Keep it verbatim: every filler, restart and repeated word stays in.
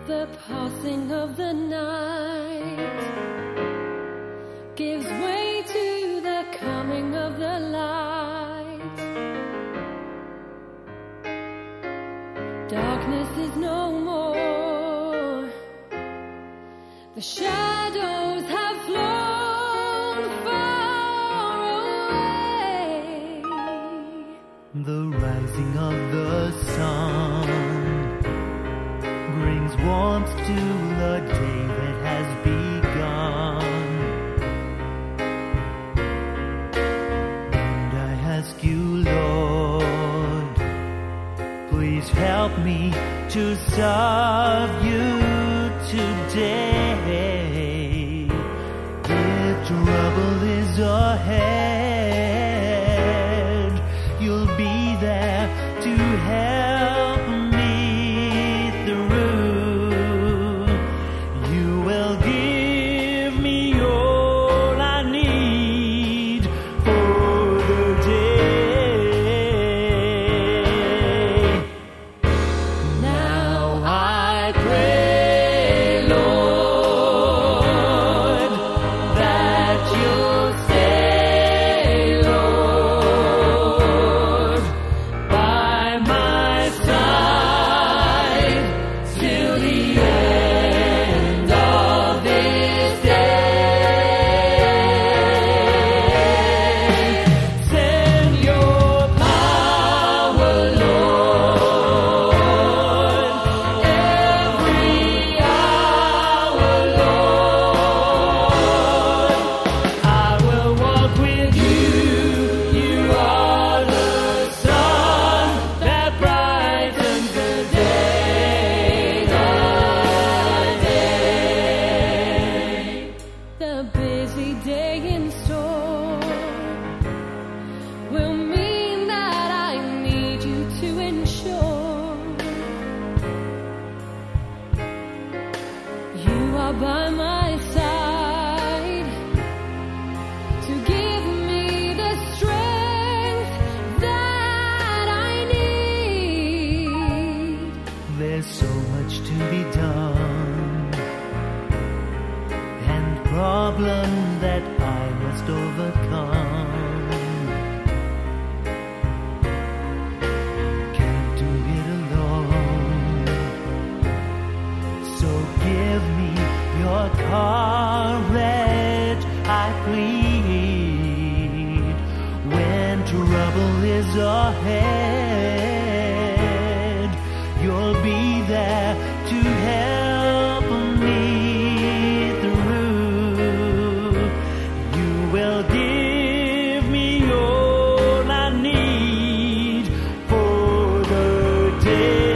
The passing of the night gives way to the coming of the light. Darkness is no more. The shadows have flown far away. The rising of the sun brings warmth to the day that has begun. And I ask you, Lord, please help me to serve you today. If trouble is ahead, you'll be there to help me. By my side to give me the strength that I need. There's so much to be done and problems that I must overcome. Can't do it alone, so give me your courage, I plead. When trouble is ahead, you'll be there to help me through. You will give me all I need for the day.